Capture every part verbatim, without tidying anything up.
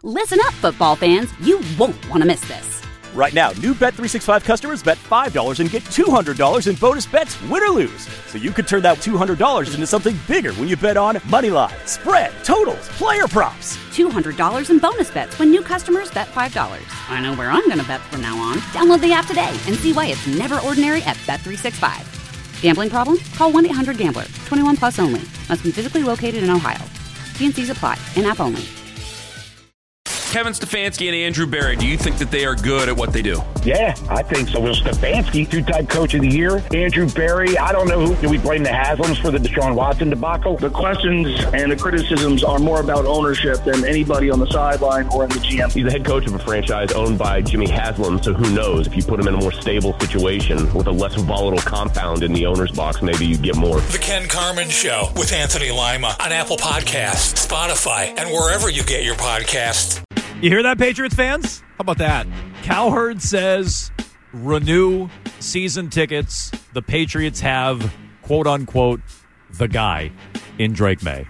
Listen up, football fans. You won't want to miss this. Right now, new Bet three sixty-five customers bet five dollars and get two hundred dollars in bonus bets, win or lose. So you could turn that two hundred dollars into something bigger when you bet on money line, spread, totals, player props. two hundred dollars in bonus bets when new customers bet five dollars. I know where I'm going to bet from now on. Download the app today and see why it's never ordinary at Bet three sixty-five. Gambling problem? Call one eight hundred gambler. twenty-one plus only. Must be physically located in Ohio. T and C's apply. In-app only. Kevin Stefanski and Andrew Berry, do you think that they are good at what they do? Yeah, I think so. Well, Stefanski, two-time coach of the year. Andrew Berry, I don't know who. Do we blame the Haslams for the Deshaun Watson debacle? The questions and the criticisms are more about ownership than anybody on the sideline or in the G M. He's the head coach of a franchise owned by Jimmy Haslam, so who knows? If you put him in a more stable situation with a less volatile compound in the owner's box, maybe you get more. The Ken Carman Show with Anthony Lima on Apple Podcasts, Spotify, and wherever you get your podcasts. You hear that, Patriots fans? How about that? Cowherd says renew season tickets. The Patriots have, quote unquote, the guy in Drake May.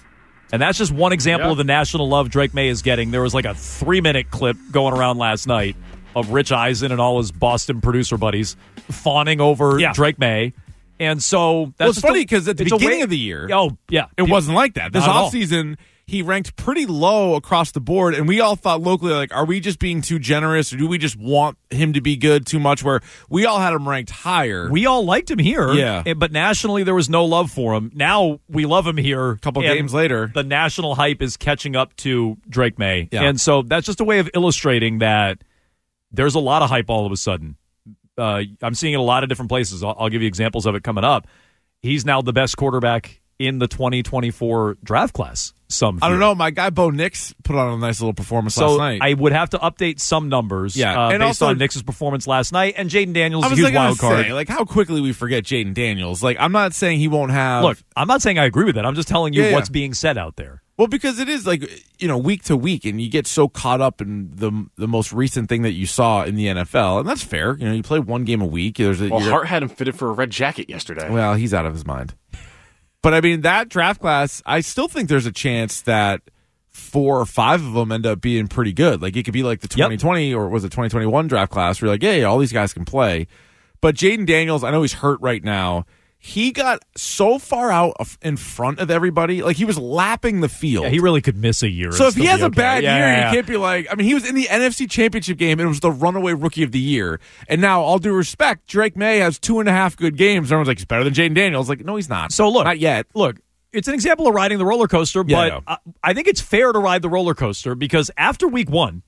And that's just one example yeah. of the national love Drake May is getting. There was like a three-minute clip going around last night of Rich Eisen and all his Boston producer buddies fawning over yeah. Drake May. And so that's well, it's funny because at the beginning way, of the year, oh yeah, it wasn't like that. This Not offseason, he ranked pretty low across the board, and we all thought locally, like, are we just being too generous, or do we just want him to be good too much, where we all had him ranked higher? We all liked him here, yeah. but nationally there was no love for him. Now we love him here. A couple games later. The national hype is catching up to Drake May. Yeah. And so that's just a way of illustrating that there's a lot of hype all of a sudden. Uh, I'm seeing it a lot of different places. I'll, I'll give you examples of it coming up. He's now the best quarterback in the twenty twenty-four draft class. Some I don't know. My guy Bo Nix put on a nice little performance so last night. I would have to update some numbers yeah. uh, and based also, on Nix's performance last night. And Jaden Daniels is a huge huge wild card. Say, like, how quickly we forget Jaden Daniels. Like, I'm not saying he won't have... Look, I'm not saying I agree with that. I'm just telling you yeah, what's yeah. being said out there. Well, because it is like, you know, week to week, and you get so caught up in the the most recent thing that you saw in the N F L, and that's fair. You know, you play one game a week. There's a, well, Hart had him fitted for a red jacket yesterday. Well, he's out of his mind. But, I mean, that draft class, I still think there's a chance that four or five of them end up being pretty good. Like, it could be like the twenty twenty yep. or was it twenty twenty-one draft class where you're like, yeah, yeah, all these guys can play. But Jaden Daniels, I know he's hurt right now. He got so far out in front of everybody. Like, he was lapping the field. Yeah, he really could miss a year. So if he has okay. a bad yeah, year, yeah, yeah. he can't be like, I mean, he was in the N F C Championship game and it was the runaway rookie of the year. And now, all due respect, Drake May has two and a half good games. Everyone's like, he's better than Jaden Daniels. Like, no, he's not. So look. Not yet. Look, it's an example of riding the roller coaster, yeah, but I, I think it's fair to ride the roller coaster because after week one,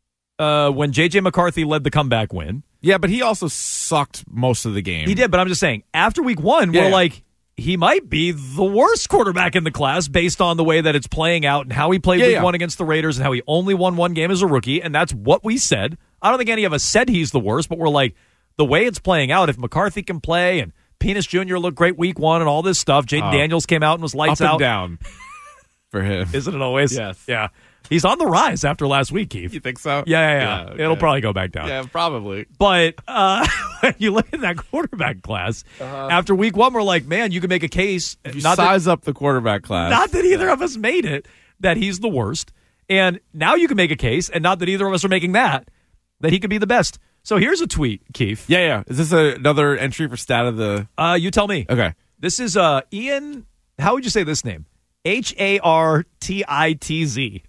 uh, when J J McCarthy led the comeback win. Yeah, but he also sucked most of the game. He did, but I'm just saying, after week one, yeah, we're yeah. like, he might be the worst quarterback in the class based on the way that it's playing out and how he played yeah, week yeah. one against the Raiders and how he only won one game as a rookie, and that's what we said. I don't think any of us said he's the worst, but we're like, the way it's playing out, if McCarthy can play and Penis Junior looked great week one and all this stuff, Jaden uh, Daniels came out and was lights up and out. down for him. Isn't it always? Yes. Yeah. He's on the rise after last week, Keith. You think so? Yeah, yeah, yeah. yeah okay. It'll probably go back down. Yeah, probably. But uh, when you look at that quarterback class, uh-huh. after week one, we're like, man, you can make a case. If you not size that, up the quarterback class. Not that either of us made it, that he's the worst. And now you can make a case, and not that either of us are making that, that he could be the best. So here's a tweet, Keith. Yeah, yeah. Is this a, another entry for stat of the... Uh, you tell me. Okay. This is uh, Ian, how would you say this name? H A R T I T Z.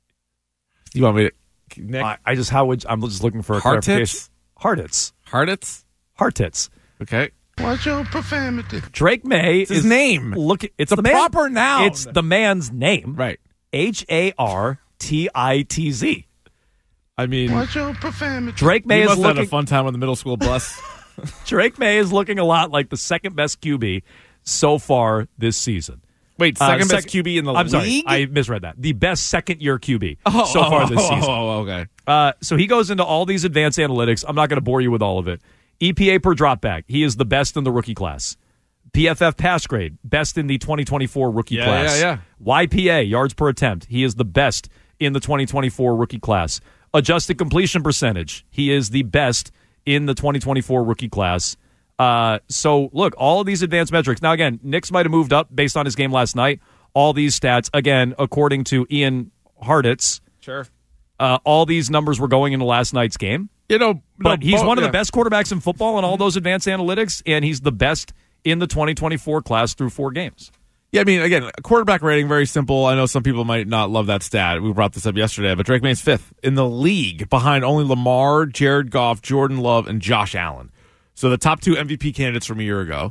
You want me to... Nick? I, I just, how would, I'm just looking for a Hard clarification. Tits? Hardits. Hardits? Hardtits. Okay. Watch your profanity. Drake May it's his is name. Look, it's, it's the a man, proper noun. It's the man's name. Right. H A R T I T Z. I mean, watch your profanity. Drake May he is must looking have had a fun time on the middle school bus. Drake May is looking a lot like the second best Q B so far this season. Wait, second uh, best sec- Q B in the I'm league? sorry, I misread that. The best second-year Q B oh, so oh, far this oh, season. Oh, oh, okay. Uh, so he goes into all these advanced analytics. I'm not going to bore you with all of it. E P A per dropback, he is the best in the rookie class. P F F pass grade, best in the twenty twenty-four rookie yeah, class. Yeah, yeah. Y P A, yards per attempt, he is the best in the twenty twenty-four rookie class. Adjusted completion percentage, he is the best in the twenty twenty-four rookie class. Uh, so, look, all of these advanced metrics. Now, again, Knicks might have moved up based on his game last night. All these stats, again, according to Ian Harditz, sure, uh, all these numbers were going into last night's game. You know, but no, he's bo- one of yeah. the best quarterbacks in football in all those advanced analytics, and he's the best in the twenty twenty-four class through four games. Yeah, I mean, again, quarterback rating, very simple. I know some people might not love that stat. We brought this up yesterday, but Drake May's fifth in the league behind only Lamar, Jared Goff, Jordan Love, and Josh Allen. So the top two M V P candidates from a year ago.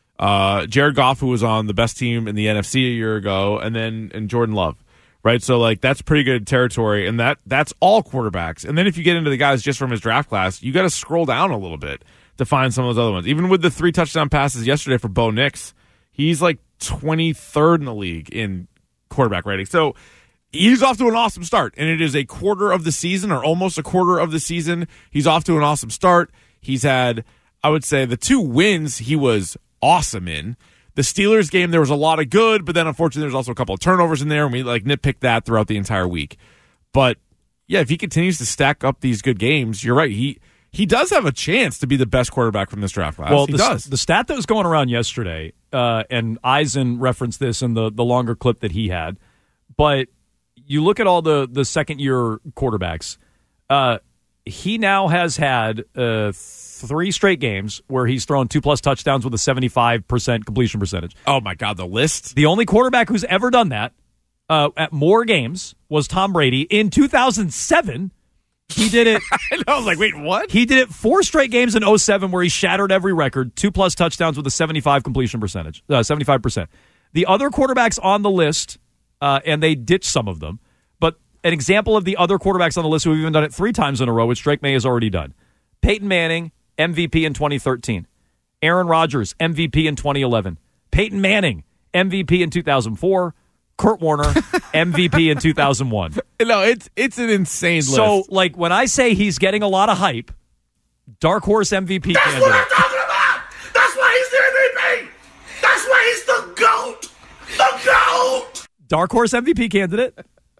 Uh, Jared Goff, who was on the best team in the N F C a year ago, and then and Jordan Love. Right, so like that's pretty good territory, and that that's all quarterbacks. And then if you get into the guys just from his draft class, you got to scroll down a little bit to find some of those other ones. Even with the three touchdown passes yesterday for Bo Nix, he's like twenty-third in the league in quarterback rating. So he's off to an awesome start, and it is a quarter of the season, or almost a quarter of the season. He's off to an awesome start. He's had, I would say, the two wins he was awesome in. The Steelers game, there was a lot of good, but then unfortunately there's also a couple of turnovers in there, and we like nitpicked that throughout the entire week. But yeah, if he continues to stack up these good games, you're right. He he does have a chance to be the best quarterback from this draft class. Well, he the, does. The stat that was going around yesterday, uh, and Eisen referenced this in the, the longer clip that he had, but you look at all the, the second-year quarterbacks, uh, he now has had uh, three straight games where he's thrown two-plus touchdowns with a seventy-five percent completion percentage. Oh, my God, the list? The only quarterback who's ever done that uh, at more games was Tom Brady. In two thousand seven, he did it. I know, I was like, wait, what? He did it four straight games in oh seven where he shattered every record, two-plus touchdowns with a seventy-five completion percentage, uh, seventy-five percent. The other quarterbacks on the list, uh, and they ditched some of them, but an example of the other quarterbacks on the list who have even done it three times in a row, which Drake May has already done. Peyton Manning, M V P in twenty thirteen. Aaron Rodgers, M V P in twenty eleven. Peyton Manning, M V P in two thousand four. Kurt Warner, M V P in two thousand one. No, it's it's an insane list. So, like, when I say he's getting a lot of hype, dark horse M V P That's candidate. what I'm talking about! That's why he's the M V P! That's why he's the GOAT! The GOAT! Dark horse M V P candidate.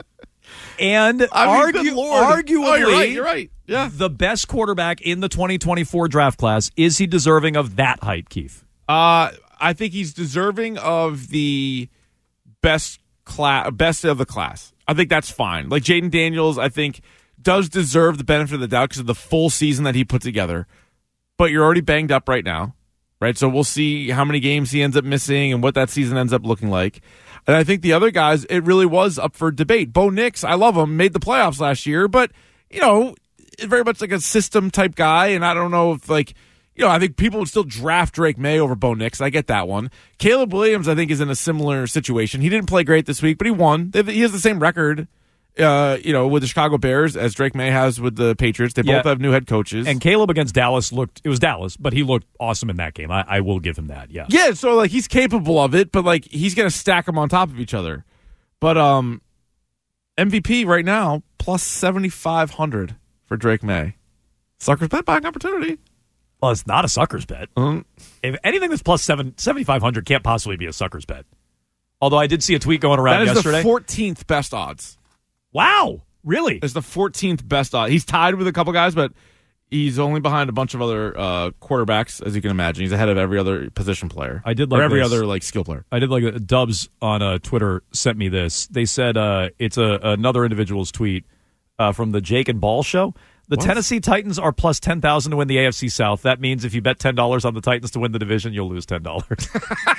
And I mean, argu- good Lord. arguably, Oh, you're right, you're right. Yeah. the best quarterback in the twenty twenty-four draft class. Is he deserving of that hype, Keith? Uh, I think he's deserving of the best class, best of the class. I think that's fine. Like Jaden Daniels, I think does deserve the benefit of the doubt because of the full season that he put together. But you're already banged up right now, right? So we'll see how many games he ends up missing and what that season ends up looking like. And I think the other guys, it really was up for debate. Bo Nix, I love him, made the playoffs last year, but, you know, very much like a system type guy. And I don't know if, like, you know, I think people would still draft Drake May over Bo Nix. I get that one. Caleb Williams, I think, is in a similar situation. He didn't play great this week, but he won. He has the same record, uh, you know, with the Chicago Bears as Drake May has with the Patriots. They both Yeah. have new head coaches. And Caleb against Dallas looked, it was Dallas, but he looked awesome in that game. I, I will give him that, yeah. Yeah, so, like, he's capable of it, but, like, he's going to stack them on top of each other. But um, M V P right now, plus seventy-five hundred for Drake May. Suckers bet buying opportunity. Well, it's not a sucker's bet. Mm. If anything that's plus seven, seventy-five hundred can't possibly be a sucker's bet. Although I did see a tweet going around That is yesterday. the fourteenth best odds. Wow, really? It's the fourteenth best odds. He's tied with a couple guys, but he's only behind a bunch of other uh, quarterbacks, as you can imagine. He's ahead of every other position player. I did like or every this. other like skill player. I did like uh, Dubs on uh, Twitter sent me this. They said uh, it's a, another individual's tweet uh, from the Jake and Ball show. The What? Tennessee Titans are plus ten thousand to win the A F C South. That means if you bet ten dollars on the Titans to win the division, you'll lose ten dollars.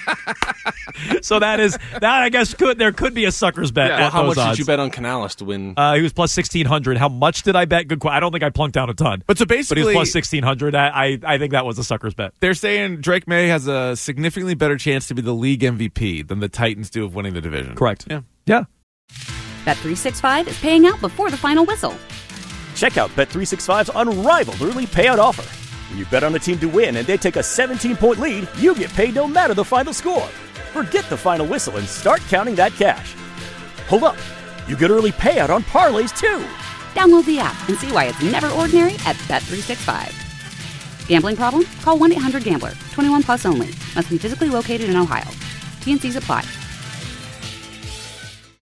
So that is that. I guess could there could be a sucker's bet. Yeah, at how those much odds. did you bet on Canales to win? Uh, he was plus sixteen hundred. How much did I bet? Good. Qu- I don't think I plunked down a ton. But so But he basically, was plus sixteen hundred. I, I I think that was a sucker's bet. they're saying Drake May has a significantly better chance to be the league M V P than the Titans do of winning the division. Correct. Yeah. Yeah. Bet three sixty-five is paying out before the final whistle. Check out Bet three sixty-five's unrivaled early payout offer. When you bet on a team to win and they take a seventeen-point lead, you get paid no matter the final score. Forget the final whistle and start counting that cash. Hold up. You get early payout on parlays, too. Download the app and see why it's never ordinary at Bet three sixty-five. Gambling problem? Call one eight hundred gambler. twenty-one plus only. Must be physically located in Ohio. T and C's apply.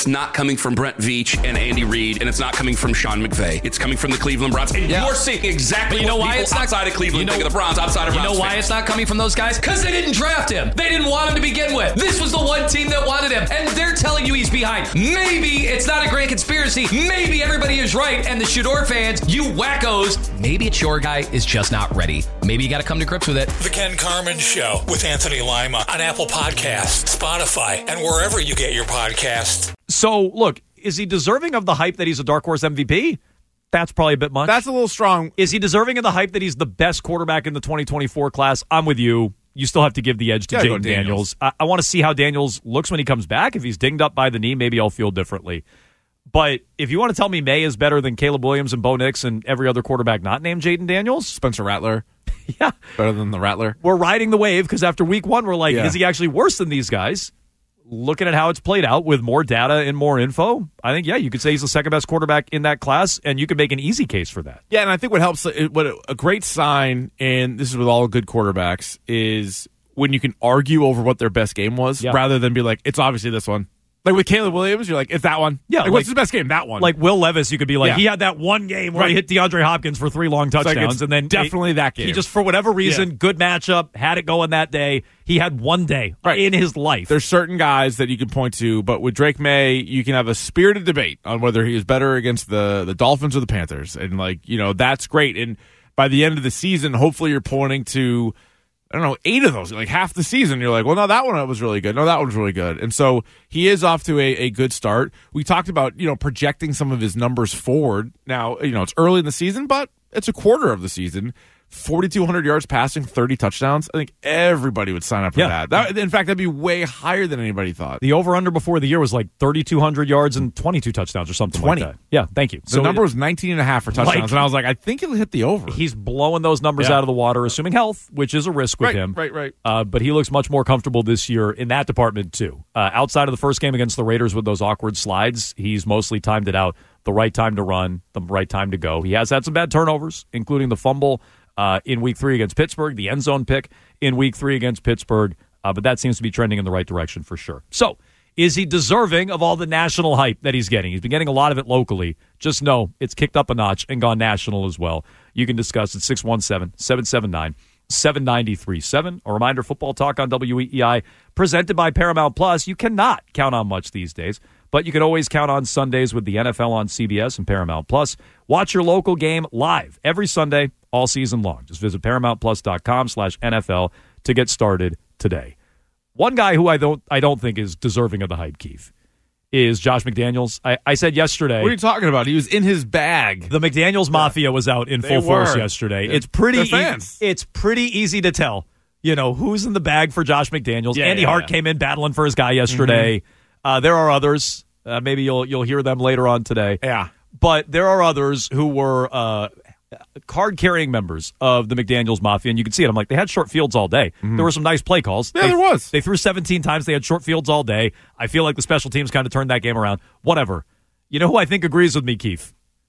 it's not coming from Brent Veach and Andy Reid, and it's not coming from Sean McVay. It's coming from the Cleveland Browns. And Yeah. you're seeing exactly But you know what why people it's not outside of Cleveland you know, think of the Browns, outside of You Browns know why fans. it's not coming from those guys? Because they didn't draft him. They didn't want him to begin with. This was the one team that wanted him, and they're telling you he's behind. Maybe it's not a grand conspiracy. Maybe everybody is right, and the Shador fans, you wackos, maybe it's your guy is just not ready. Maybe you got to come to grips with it. The Ken Carmen Show with Anthony Lima on Apple Podcasts, Spotify, and wherever you get your podcasts. So, look, is he deserving of the hype that he's a dark horse M V P? That's probably a bit much. That's a little strong. Is he deserving of the hype that he's the best quarterback in the twenty twenty-four class? I'm with you. You still have to give the edge to Gotta Jayden go Daniels. Daniels. I, I want to see how Daniels looks when he comes back. If he's dinged up by the knee, maybe I'll feel differently. But if you want to tell me May is better than Caleb Williams and Bo Nix and every other quarterback not named Jayden Daniels, Spencer Rattler. yeah, Better than the Rattler. we're riding the wave because after week one, we're like, Yeah. is he actually worse than these guys? Looking at how it's played out with more data and more info, I think, yeah, you could say he's the second best quarterback in that class, and you could make an easy case for that. Yeah, and I think what helps, what a great sign, and this is with all good quarterbacks, is when you can argue over what their best game was Yeah. rather than be like, it's obviously this one. Like with Caleb Williams, you're like, it's that one. Yeah, like, like- what's his best game? That one. Like Will Levis, you could be like, Yeah. he had that one game where he Right. hit DeAndre Hopkins for three long like, touchdowns, it's and then definitely that game. He just, for whatever reason, Yeah. good matchup, had it going that day. He had one day Right. in his life. There's certain guys that you can point to, but with Drake May, you can have a spirited debate on whether he is better against the, the Dolphins or the Panthers. And, like, you know, that's great. And by the end of the season, hopefully you're pointing to, I don't know, eight of those, like half the season. You're like, well, no, that one was really good. No, that one was really good. And so he is off to a, a good start. We talked about, you know, projecting some of his numbers forward. Now, you know, it's early in the season, but it's a quarter of the season. forty-two hundred yards passing, thirty touchdowns. I think everybody would sign up for Yeah. that. that. In fact, that'd be way higher than anybody thought. The over-under before the year was like thirty-two hundred yards and twenty-two touchdowns or something twenty. like that. Yeah, thank you. The number was nineteen and a half for touchdowns, Like- and I was like, I think it'll hit the over. He's blowing those numbers Yeah. out of the water, assuming health, which is a risk with Right, him. right, right. Uh, but he looks much more comfortable this year in that department, too. Uh, outside of the first game against the Raiders with those awkward slides, he's mostly timed it out. The right time to run, the right time to go. He has had some bad turnovers, including the fumble uh, in week three against Pittsburgh, the end zone pick in week three against Pittsburgh. Uh, but that seems to be trending in the right direction for sure. So, is he deserving of all the national hype that he's getting? He's been getting a lot of it locally. Just know it's kicked up a notch and gone national as well. You can discuss at six one seven, seven seven nine, seven nine three seven. A reminder, Football Talk on W E E I, presented by Paramount Plus. You cannot count on much these days, but you can always count on Sundays with the N F L on C B S and Paramount Plus. Watch your local game live every Sunday, all season long. Just visit ParamountPlus.com slash NFL to get started today. One guy who I don't I don't think is deserving of the hype, Keith, is Josh McDaniels. I, I said yesterday. What are you talking about? He was in his bag. The McDaniels Mafia was out in They full force were. yesterday. They're- It's pretty they're e- fans. it's pretty easy to tell, you know, who's in the bag for Josh McDaniels. Yeah, Andy yeah, Hart yeah. came in battling for his guy yesterday. Uh, there are others. Uh, maybe you'll you'll hear them later on today. Yeah. But there are others who were uh, card-carrying members of the McDaniels Mafia, and you can see it. I'm like, they had short fields all day. There were some nice play calls. Yeah, They- there was. They threw seventeen times. They had short fields all day. I feel like the special teams kind of turned that game around. Whatever. You know who I think agrees with me, Keith?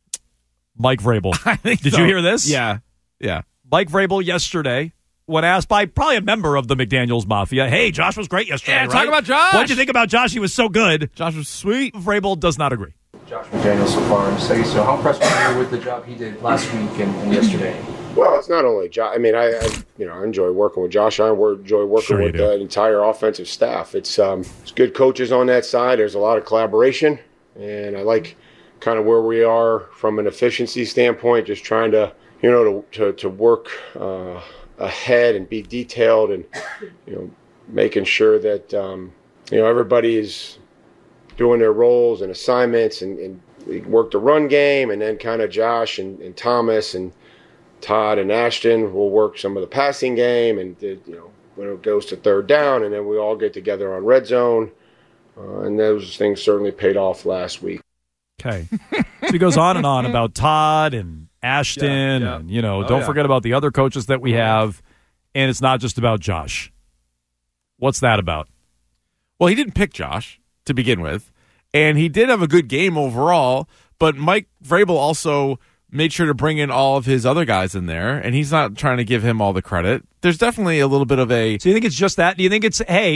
Mike Vrabel. I think Did so. you hear this? Yeah. Yeah. Mike Vrabel yesterday, when asked by probably a member of the McDaniels Mafia, hey, Josh was great yesterday, Yeah, right? talk about Josh. What'd you think about Josh? He was so good. Josh was sweet. Vrabel does not agree. Josh McDaniels so far in say so. How impressed were you with the job he did last week and, and yesterday? Well, it's not only Josh. I mean, I, I you know I enjoy working with Josh. I enjoy working Sure you with do. the entire offensive staff. It's um, it's good coaches on that side. There's a lot of collaboration, and I like kind of where we are from an efficiency standpoint. Just trying to you know to to, to work uh, ahead and be detailed, and you know making sure that um, you know everybody is doing their roles and assignments, and, and we work the run game, and then kind of Josh and, and Thomas and Todd and Ashton will work some of the passing game, and you know when it goes to third down, and then we all get together on red zone, uh, and those things certainly paid off last week. Okay. So he goes on and on about Todd and Ashton, Yeah, yeah. and, you know, Oh, don't yeah. forget about the other coaches that we have, and it's not just about Josh. What's that about? Well, he didn't pick Josh to begin with, and he did have a good game overall, but Mike Vrabel also made sure to bring in all of his other guys in there, and he's not trying to give him all the credit. There's definitely a little bit of a... So you think it's just that? Do you think it's, hey,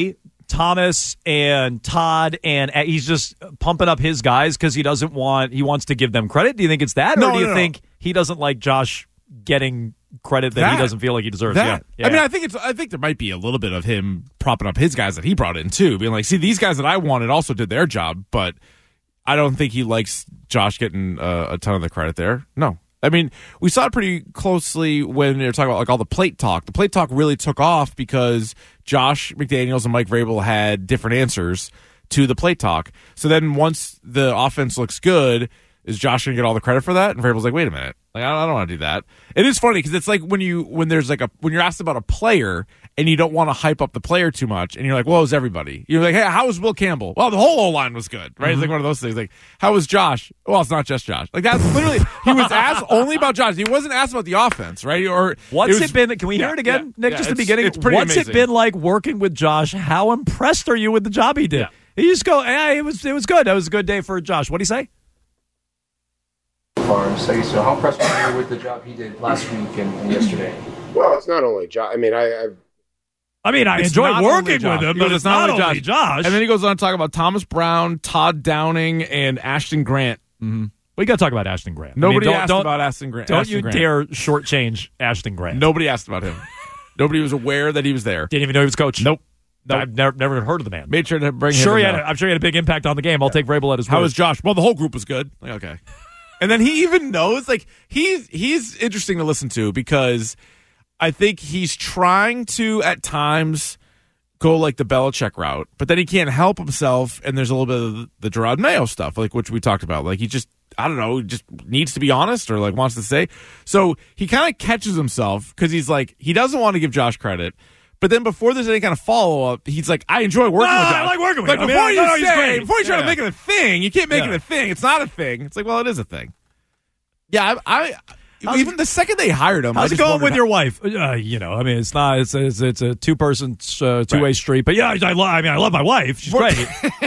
Thomas and Todd, and uh, he's just pumping up his guys because he doesn't want, he wants to give them credit? Do you think it's that? No, or do you no, no. think he doesn't like Josh getting credit that, That. he doesn't feel like he deserves? That. Yeah. yeah. I mean, I think it's. I think there might be a little bit of him propping up his guys that he brought in too, being like, "See, these guys that I wanted also did their job," but I don't think he likes Josh getting uh, a ton of the credit there. No, I mean, we saw it pretty closely when they were talking about like all the plate talk. The plate talk really took off because Josh McDaniels and Mike Vrabel had different answers to the plate talk. So then once the offense looks good, is Josh going to get all the credit for that? And Vrabel's like, wait a minute. Like, I don't, I don't want to do that. It is funny because it's like when you when there's like a when you're asked about a player and you don't want to hype up the player too much, and you're like, well, is everybody? You're like, hey, how was Will Campbell? Well, the whole O line was good, right? Mm-hmm. It's like one of those things. Like, how was Josh? Well, it's not just Josh. Like that's literally he was asked only about Josh. He wasn't asked about the offense, right? Or what's it, it was, been? Can we yeah, hear it again, yeah, Nick? yeah, just the it's, beginning. It's pretty What's amazing. it been like working with Josh? How impressed are you with the job he did? Yeah. You just go, hey, it was it was good. That was a good day for Josh. What do you say? Say so. How impressed were you with the job he did last week and, and yesterday? Well, it's not only Josh. I mean, I, I've I mean, I It's enjoy not working only with Josh. him, He but goes, it's not, only Josh. And then he goes on to talk about Thomas Brown, Todd Downing, and Ashton Grant. Mm-hmm. We got to talk about Ashton Grant. Nobody I mean, don't, asked don't, about Ashton Grant. Don't Ashton you Grant. dare shortchange Ashton Grant. Nobody asked about him. Nobody was aware that he was there. Didn't even know he was coach. Nope. nope. I've never never heard of the man. Made sure to bring sure him he in had there. a, I'm sure he had a big impact on the game. I'll Yeah. take Vrabel at his word. How was Josh? Well, the whole group was good. Like, okay. And then he even knows, like, he's he's interesting to listen to because I think he's trying to, at times, go like the Belichick route, but then he can't help himself, and there's a little bit of the Gerard Mayo stuff, like, which we talked about. Like, he just, I don't know, just needs to be honest or, like, wants to say. So he kind of catches himself because he's like, he doesn't want to give Josh credit. But then before there's any kind of follow-up, he's like, I enjoy working no, with Josh. I like working with like, him. Before I mean, you no, no, he's say, great. before you try Yeah. to make it a thing, you can't make Yeah. it a thing. It's not a thing. It's like, well, it is a thing. Yeah, I, I even it, the second they hired him. How's I it going with how, your wife? Uh, you know, I mean, it's not. It's it's, it's a two person uh, two way Right. street. But yeah, I, I love. I mean, I love my wife. She's great.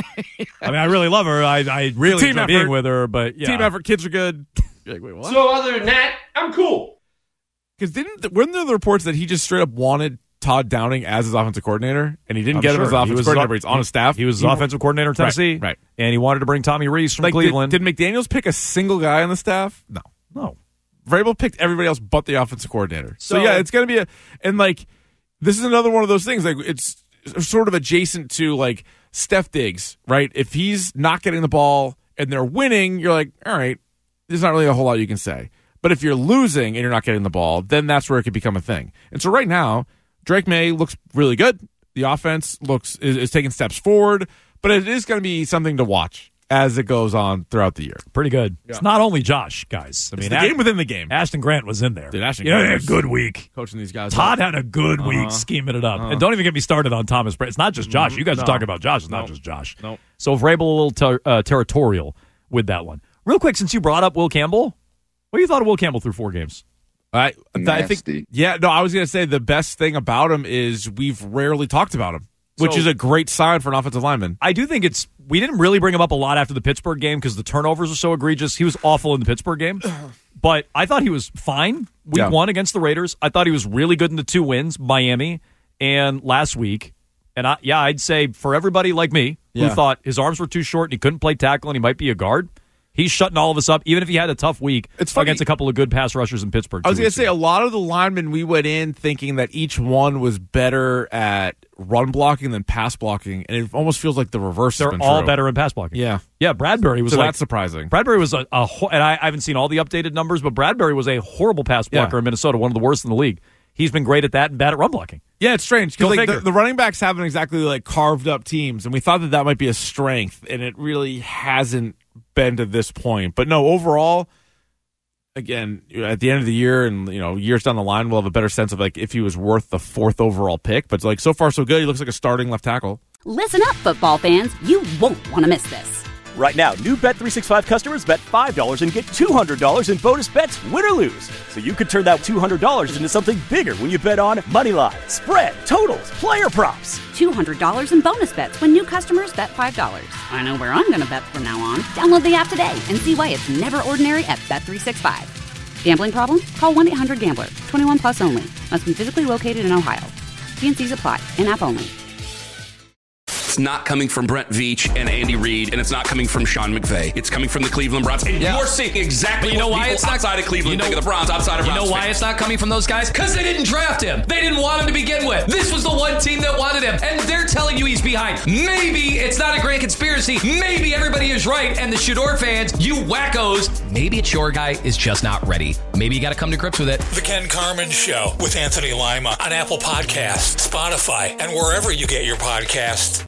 I mean, I really love her. I I really Team enjoy effort. being with her. But yeah. Team effort. Kids are good. You're like, wait, what? So other than that, I'm cool. Because didn't weren't there the reports that he just straight up wanted Todd Downing as his offensive coordinator, and he didn't I'm get him sure. as He offensive was coordinator, his- but he's on his staff. He was his offensive coordinator in Tennessee, right, right. And he wanted to bring Tommy Reese from Like, Cleveland. Did, did McDaniels pick a single guy on the staff? No. no. Vrabel picked everybody else but the offensive coordinator. So, So- yeah, it's going to be a and like this is another one of those things. Like it's sort of adjacent to like Steph Diggs, right? If he's not getting the ball and they're winning, you're like, all right, there's not really a whole lot you can say. But if you're losing and you're not getting the ball, then that's where it could become a thing. And so right now, Drake May looks really good. The offense looks is, is taking steps forward, but it is going to be something to watch as it goes on throughout the year. Pretty good. Yeah. It's not only Josh, guys. I It's mean, the Ash- game within the game. Ashton Grant was in there. Dude, Ashton yeah, Grant had a was good week. Coaching these guys. Todd up. had a good Uh-huh. week scheming it up. Uh-huh. And don't even get me started on Thomas Brady. It's not just Josh. You guys No. are talking about Josh. It's not Nope. just Josh. Nope. So Vrabel a little ter- uh, territorial with that one. Real quick, since you brought up Will Campbell, what do you thought of Will Campbell through four games? I, I think, yeah, no, I was going to say the best thing about him is we've rarely talked about him, which So- is a great sign for an offensive lineman. I do think it's we didn't really bring him up a lot after the Pittsburgh game because the turnovers were so egregious. He was awful in the Pittsburgh game, but I thought he was fine week Yeah. one against the Raiders. I thought he was really good in the two wins, Miami and last week. And I, yeah, I'd say for everybody like me who Yeah. thought his arms were too short and he couldn't play tackle and he might be a guard, he's shutting all of us up. Even if he had a tough week It's funny. against a couple of good pass rushers in Pittsburgh. I was two going to weeks say ago. a lot of the linemen we went in thinking that each one was better at run blocking than pass blocking, and it almost feels like the reverse. has They're been all true. better in pass blocking. Yeah, yeah. Bradbury was so like that's surprising. Bradbury was a, a ho- and I, I haven't seen all the updated numbers, but Bradbury was a horrible pass blocker Yeah. in Minnesota, one of the worst in the league. He's been great at that and bad at run blocking. Yeah, it's strange Go because like, the, figure. the running backs haven't exactly like carved up teams, and we thought that that might be a strength, and it really hasn't been to this point. But no, overall, again, at the end of the year and you know years down the line, we'll have a better sense of like if he was worth the fourth overall pick. But like so far so good, he looks like a starting left tackle. Listen up, football fans. You won't want to miss this. Right now, new Bet three sixty-five customers bet five dollars and get two hundred dollars in bonus bets, win or lose. So you could turn that two hundred dollars into something bigger when you bet on Moneyline, spread, totals, player props. two hundred dollars in bonus bets when new customers bet five dollars. I know where I'm going to bet from now on. Download the app today and see why it's never ordinary at Bet three sixty-five. Gambling problem? Call one eight hundred gambler. twenty-one plus only. Must be physically located in Ohio. T and C's apply. In-app only. it's not coming from Brent Veach and Andy Reid, and it's not coming from Sean McVay. It's coming from the Cleveland Browns. And Yeah. you're seeing exactly But you know what why people it's not- outside of Cleveland you know- think of the Browns, outside of You Browns know why fans. it's not coming from those guys? Because they didn't draft him. They didn't want him to begin with. This was the one team that wanted him, and they're telling you he's behind. Maybe it's not a grand conspiracy. Maybe everybody is right, and the Shador fans, you wackos, maybe it's your guy is just not ready. Maybe you got to come to grips with it. The Ken Carmen Show with Anthony Lima on Apple Podcasts, Spotify, and wherever you get your podcasts.